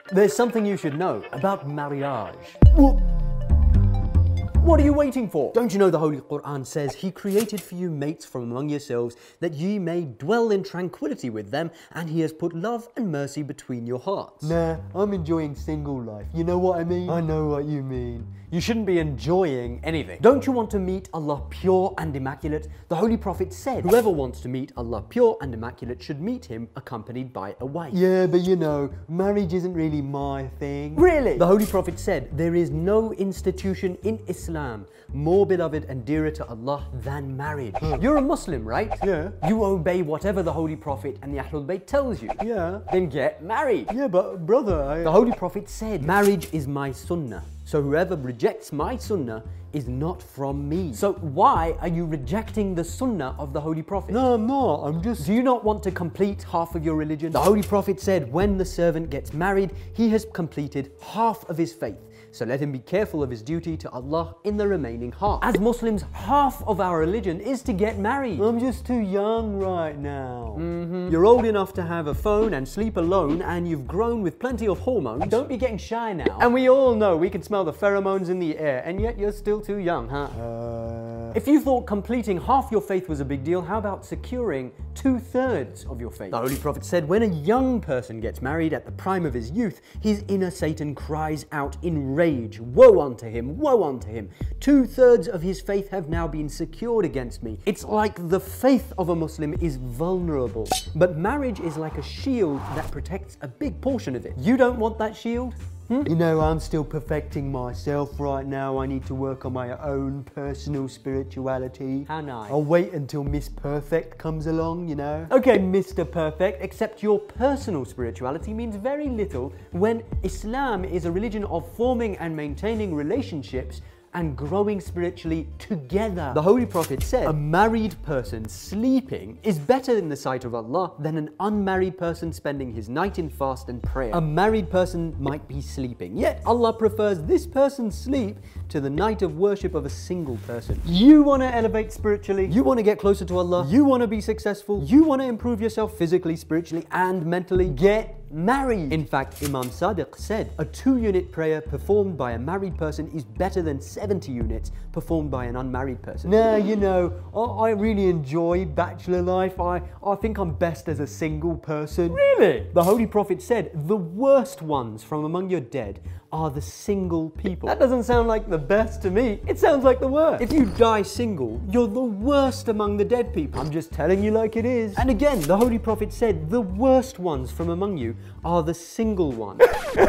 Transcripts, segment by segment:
There's something you should know about marriage. What are you waiting for? Don't you know the Holy Quran says He created for you mates from among yourselves that ye may dwell in tranquility with them, and He has put love and mercy between your hearts. Nah, I'm enjoying single life. You know what I mean? I know what you mean. You shouldn't be enjoying anything. Don't you want to meet Allah pure and immaculate? The Holy Prophet said, whoever wants to meet Allah pure and immaculate should meet Him accompanied by a wife. Yeah, but you know, marriage isn't really my thing. Really? The Holy Prophet said, there is no institution in Islam more beloved and dearer to Allah than marriage. You're a Muslim, right? Yeah. You obey whatever the Holy Prophet and the Ahlul Bayt tells you. Yeah. Then get married. Yeah, but brother, The Holy Prophet said, marriage is my sunnah. So whoever rejects my sunnah is not from me. So why are you rejecting the sunnah of the Holy Prophet? No, I'm not. I'm just... Do you not want to complete half of your religion? The Holy Prophet said, when the servant gets married, he has completed half of his faith. So let him be careful of his duty to Allah in the remaining half. As Muslims, half of our religion is to get married. I'm just too young right now. You're old enough to have a phone and sleep alone, and you've grown with plenty of hormones. Don't be getting shy now. And we all know we can smell the pheromones in the air, and yet you're still too young, huh? If you thought completing half your faith was a big deal, how about securing 2/3 of your faith? The Holy Prophet said, when a young person gets married at the prime of his youth, his inner Satan cries out in rage, woe unto him, woe unto him. 2/3 of his faith have now been secured against me. It's like the faith of a Muslim is vulnerable, but marriage is like a shield that protects a big portion of it. You don't want that shield? You know, I'm still perfecting myself right now. I need to work on my own personal spirituality. How nice. I'll wait until Miss Perfect comes along, you know. Okay, Mr. Perfect, except your personal spirituality means very little when Islam is a religion of forming and maintaining relationships and growing spiritually together. The Holy Prophet said, a married person sleeping is better in the sight of Allah than an unmarried person spending his night in fast and prayer. A married person might be sleeping, yet Allah prefers this person's sleep to the night of worship of a single person. You want to elevate spiritually? You want to get closer to Allah? You want to be successful? You want to improve yourself physically, spiritually, and mentally? Get married. In fact, Imam Sadiq said, a 2-unit prayer performed by a married person is better than 70 units performed by an unmarried person. Nah, you know, I really enjoy bachelor life. I think I'm best as a single person. Really? The Holy Prophet said, the worst ones from among your dead are the single people. That doesn't sound like the best to me. It sounds like the worst. If you die single, you're the worst among the dead people. I'm just telling you like it is. And again, the Holy Prophet said, the worst ones from among you are the single ones.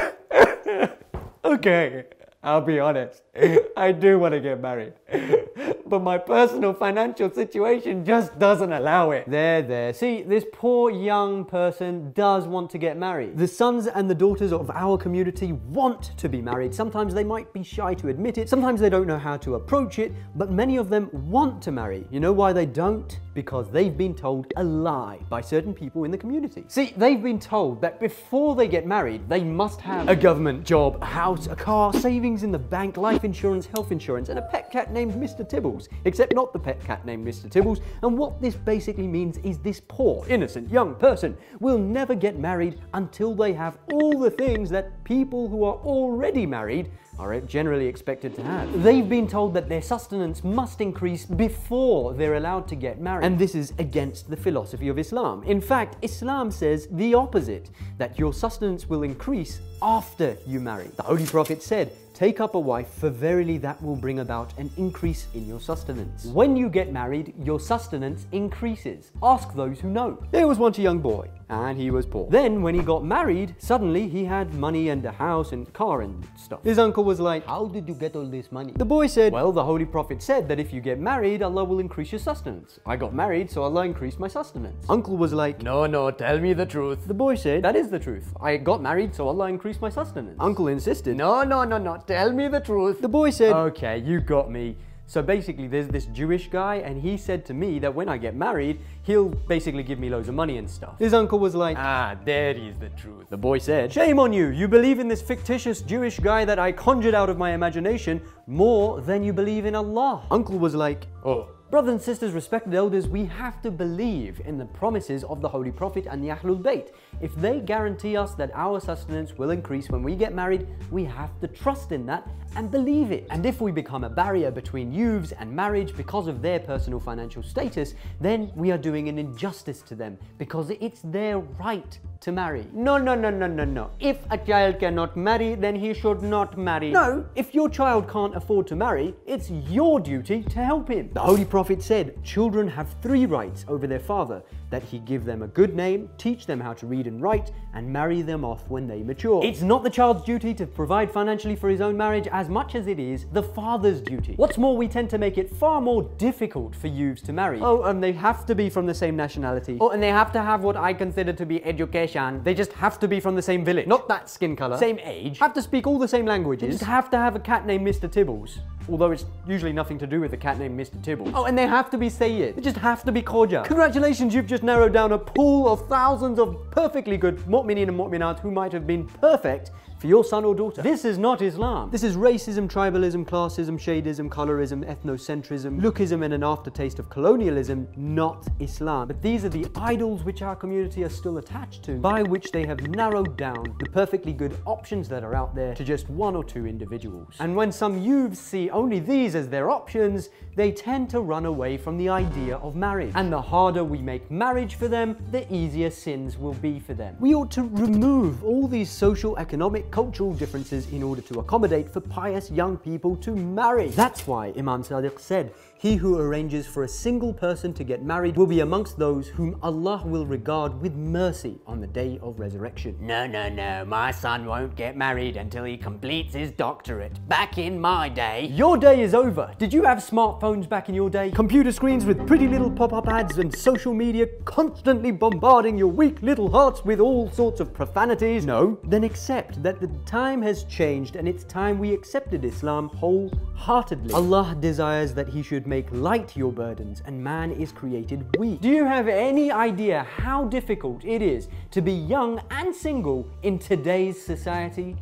Okay, I'll be honest. I do want to get married. But my personal financial situation just doesn't allow it. There. See, this poor young person does want to get married. The sons and the daughters of our community want to be married. Sometimes they might be shy to admit it. Sometimes they don't know how to approach it. But many of them want to marry. You know why they don't? Because they've been told a lie by certain people in the community. See, they've been told that before they get married, they must have a government job, a house, a car, savings in the bank, life insurance, health insurance, and a pet cat named Mr. Tibbles. Except not the pet cat named Mr. Tibbles. And what this basically means is this poor, innocent young person will never get married until they have all the things that people who are already married are generally expected to have. They've been told that their sustenance must increase before they're allowed to get married. And this is against the philosophy of Islam. In fact, Islam says the opposite, that your sustenance will increase after you marry. The Holy Prophet said, take up a wife, for verily that will bring about an increase in your sustenance. When you get married, your sustenance increases. Ask those who know. There was once a young boy, and he was poor. Then, when he got married, suddenly he had money and a house and car and stuff. His uncle was like, how did you get all this money? The boy said, well, the Holy Prophet said that if you get married, Allah will increase your sustenance. I got married, so Allah increased my sustenance. Uncle was like, no, tell me the truth. The boy said, that is the truth. I got married, so Allah increased my sustenance. Uncle insisted, no, tell me the truth. The boy said, okay, you got me. So basically there's this Jewish guy and he said to me that when I get married, he'll basically give me loads of money and stuff. His uncle was like, there is the truth. The boy said, shame on you. You believe in this fictitious Jewish guy that I conjured out of my imagination more than you believe in Allah. Uncle was like, oh, Brothers and sisters, respected elders, we have to believe in the promises of the Holy Prophet and the Ahlul Bayt. If they guarantee us that our sustenance will increase when we get married, we have to trust in that and believe it. And if we become a barrier between youths and marriage because of their personal financial status, then we are doing an injustice to them because it's their right to marry. No. If a child cannot marry, then he should not marry. No, if your child can't afford to marry, it's your duty to help him. The Holy Prophet said, children have 3 rights over their father: that he give them a good name, teach them how to read and write, and marry them off when they mature. It's not the child's duty to provide financially for his own marriage as much as it is the father's duty. What's more, we tend to make it far more difficult for youths to marry. Oh, and they have to be from the same nationality. Oh, and they have to have what I consider to be education. They just have to be from the same village. Not that skin color. Same age. Have to speak all the same languages. They just have to have a cat named Mr. Tibbles. Although it's usually nothing to do with a cat named Mr. Tibbles. Oh, and they have to be Sayyid. They just have to be Khoja. Congratulations, you've just narrowed down a pool of thousands of perfectly good mu'mineen and mu'minat who might have been perfect for your son or daughter. This is not Islam. This is racism, tribalism, classism, shadism, colorism, ethnocentrism, lookism, and an aftertaste of colonialism, not Islam. But these are the idols which our community are still attached to, by which they have narrowed down the perfectly good options that are out there to just 1 or 2 individuals. And when some youths see only these as their options, they tend to run away from the idea of marriage. And the harder we make marriage for them, the easier sins will be for them. We ought to remove all these social, economic, cultural differences in order to accommodate for pious young people to marry. That's why Imam Sadiq said, he who arranges for a single person to get married will be amongst those whom Allah will regard with mercy on the day of resurrection. No, my son won't get married until he completes his doctorate. Back in my day. Your day is over. Did you have smartphones back in your day? Computer screens with pretty little pop-up ads and social media constantly bombarding your weak little hearts with all sorts of profanities? No? Then accept that the time has changed and it's time we accepted Islam wholeheartedly. Allah desires that He should make light your burdens, and man is created weak. Do you have any idea how difficult it is to be young and single in today's society?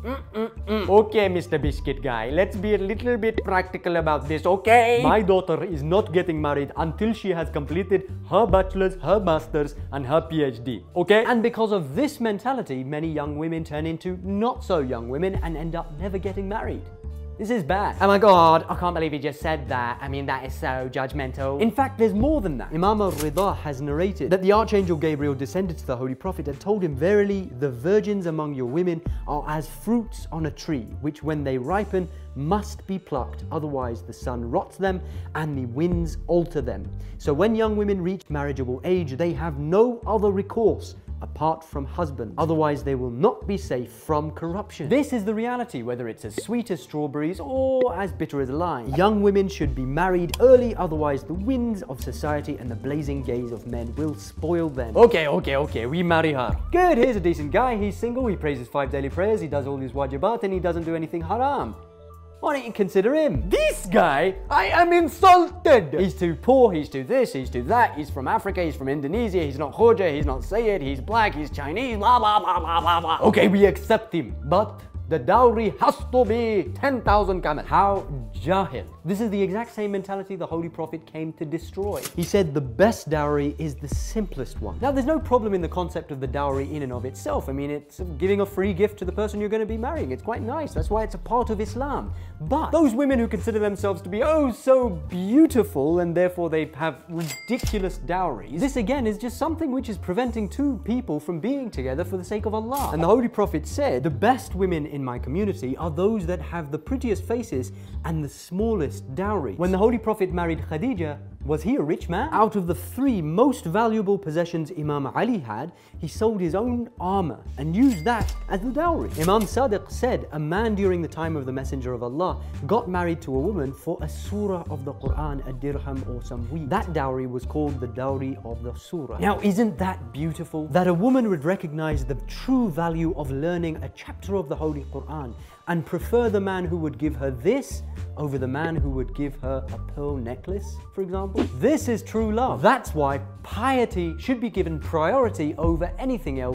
Okay, Mr. Biscuit Guy, let's be a little bit practical about this, okay? My daughter is not getting married until she has completed her bachelor's, her master's, and her PhD, okay? And because of this mentality, many young women turn into not so young women and end up never getting married. This is bad. Oh my God, I can't believe he just said that. I mean, that is so judgmental. In fact, there's more than that. Imam al-Rida has narrated that the Archangel Gabriel descended to the Holy Prophet and told him, verily, the virgins among your women are as fruits on a tree, which when they ripen must be plucked, otherwise the sun rots them and the winds alter them. So when young women reach marriageable age, they have no other recourse apart from husbands. Otherwise, they will not be safe from corruption. This is the reality, whether it's as sweet as strawberries or as bitter as a lime. Young women should be married early, otherwise the winds of society and the blazing gaze of men will spoil them. Okay, we marry her. Good, here's a decent guy, he's single, he prays his 5 daily prayers, he does all his wajibat, and he doesn't do anything haram. Why don't you consider him? This guy, I am insulted. He's too poor, he's too this, he's too that, he's from Africa, he's from Indonesia, he's not Khoja, he's not Sayyid, he's black, he's Chinese, blah, blah, blah, blah, blah, blah. Okay, we accept him, but the dowry has to be 10,000 camel. How jahil. This is the exact same mentality the Holy Prophet came to destroy. He said the best dowry is the simplest one. Now, there's no problem in the concept of the dowry in and of itself. I mean, it's giving a free gift to the person you're going to be marrying. It's quite nice. That's why it's a part of Islam. But those women who consider themselves to be oh so beautiful and therefore they have ridiculous dowries, this again is just something which is preventing 2 people from being together for the sake of Allah. And the Holy Prophet said, the best women in my community are those that have the prettiest faces and the smallest dowry. When the Holy Prophet married Khadija, was he a rich man? Out of the 3 most valuable possessions Imam Ali had, he sold his own armor and used that as the dowry. Imam Sadiq said a man during the time of the Messenger of Allah got married to a woman for a surah of the Quran, a dirham or some wheat. That dowry was called the dowry of the surah. Now, isn't that beautiful? That a woman would recognize the true value of learning a chapter of the Holy Quran and prefer the man who would give her this over the man who would give her a pearl necklace, for example. This is true love. That's why piety should be given priority over anything else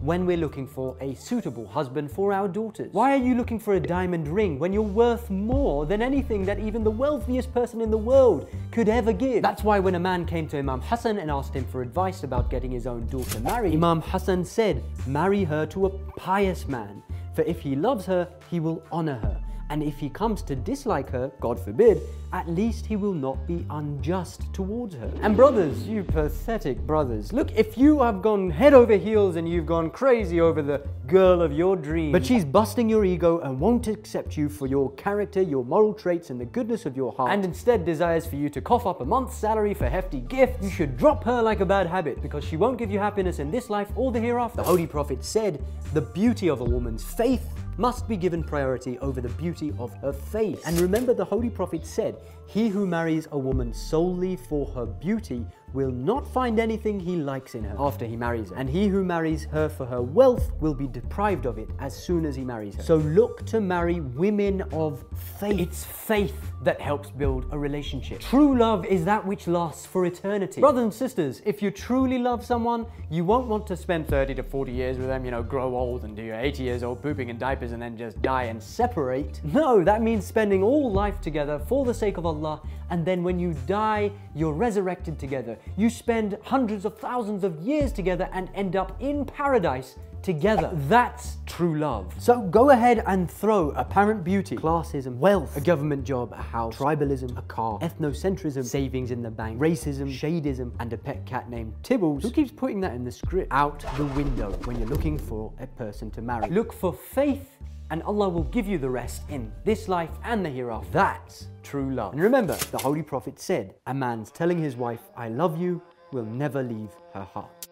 when we're looking for a suitable husband for our daughters? Why are you looking for a diamond ring when you're worth more than anything that even the wealthiest person in the world could ever give? That's why when a man came to Imam Hassan and asked him for advice about getting his own daughter married, Imam Hassan said, marry her to a pious man, for if he loves her, he will honor her. And if he comes to dislike her, God forbid, at least he will not be unjust towards her. And brothers, you pathetic brothers, look, if you have gone head over heels and you've gone crazy over the girl of your dreams, but she's busting your ego and won't accept you for your character, your moral traits, and the goodness of your heart, and instead desires for you to cough up a month's salary for hefty gifts, you should drop her like a bad habit, because she won't give you happiness in this life or the hereafter. The Holy Prophet said, the beauty of a woman's faith must be given priority over the beauty of her face. And remember, the Holy Prophet said, he who marries a woman solely for her beauty will not find anything he likes in her after he marries her. And he who marries her for her wealth will be deprived of it as soon as he marries her. So look to marry women of faith. It's faith that helps build a relationship. True love is that which lasts for eternity. Brothers and sisters, if you truly love someone, you won't want to spend 30 to 40 years with them, grow old and do your 80 years old pooping in diapers and then just die and separate. No, that means spending all life together for the sake of Allah, and then when you die, you're resurrected together. You spend hundreds of thousands of years together and end up in paradise together. That's true love. So go ahead and throw apparent beauty, classism, wealth, a government job, a house, tribalism, a car, ethnocentrism, savings in the bank, racism, shadism, and a pet cat named Tibbles, who keeps putting that in the script, out the window when you're looking for a person to marry. Look for faith, and Allah will give you the rest in this life and the hereafter. That's true love. And remember, the Holy Prophet said, a man's telling his wife, I love you, will never leave her heart.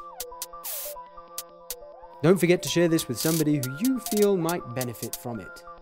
Don't forget to share this with somebody who you feel might benefit from it.